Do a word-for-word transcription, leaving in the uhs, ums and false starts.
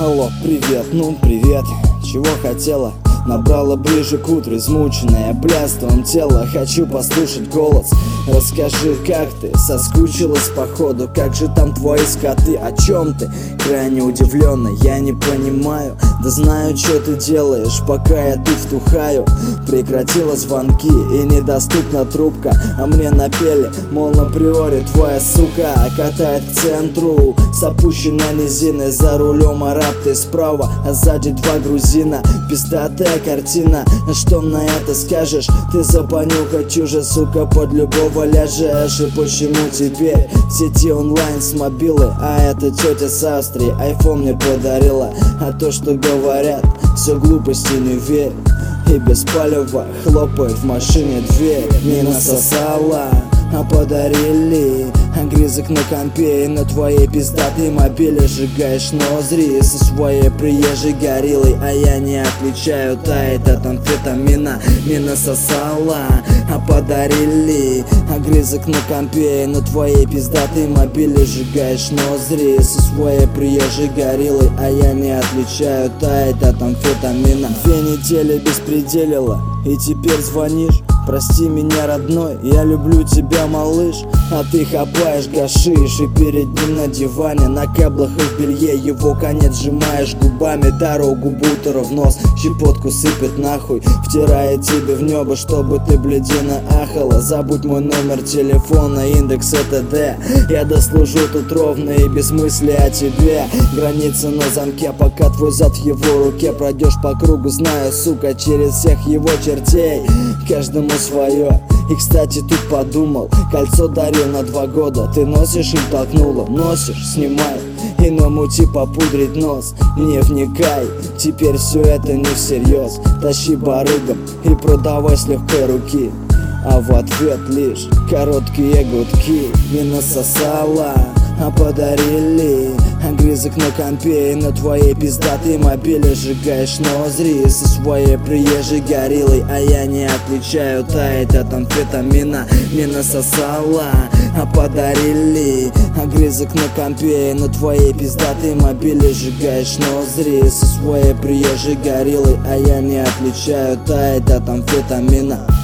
Алло, привет, ну привет, чего хотела? Набрала ближе к утру, измученная пляством тела. Хочу послушать голос. Расскажи, как ты? Соскучилась походу. Как же там твои скоты? О чем ты? Крайне удивленно, я не понимаю. Да знаю, что ты делаешь, пока я тут втухаю. Прекратила звонки и недоступна трубка. А мне напели, мол, на приоре твоя сука катает к центру с опущенной низиной. За рулем араб, ты справа, а сзади два грузина. Пиздатая картина, что на это скажешь? Ты за понюхать уже, сука, под любого ляжешь. И почему теперь в сети онлайн с мобилы? А эта тетя с Австрии айфон мне подарила. А то, что говорят, все глупости, не верь. И без палева хлопает в машине дверь. Не насосала, а подарили огрызок на компе. И на твоей пиздатой мобиле сжигаешь ноздри со своей приезжей гориллой. А я не отличаю, тает от амфетамина. Не насосала, а подарили огрызок на компе. И на твоей пиздатой мобиле сжигаешь ноздри со своей приезжей гориллой. А я не отличаю, тает от амфетамина. Две недели беспределила, и теперь звонишь. Прости меня, родной, я люблю тебя, малыш. А ты хапаешь гашиш и перед ним на диване, на каблах и в белье его конец сжимаешь губами. Дорогу бутера в нос, щепотку сыпет нахуй. Втирает тебе в небо, чтобы ты бледина ахала. Забудь мой номер телефона, индекс ЭТД. Я дослужу тут ровно и без мысли о тебе. Граница на замке, пока твой зад в его руке. Пройдешь по кругу, знаю, сука, через всех его чертей. Каждому свое. И, кстати, тут подумал, кольцо дарил на два года. Ты носишь, им толкнула, носишь, снимай. Иному типа пудрить нос, не вникай. Теперь все это не всерьез. Тащи барыгам и продавай с легкой руки. А в ответ лишь короткие гудки. Не насосала, а подарили огрызок на компе. И на твоей пиздатой мобиле сжигаешь ноздри со своей приезжей гориллой. А я не отличаю, тает от амфетамина. Не насосала, а подарили огрызок на компе. И на твоей пиздатой мобиле сжигаешь ноздри со своей приезжей гориллой. А я не отличаю, тает от амфетамина.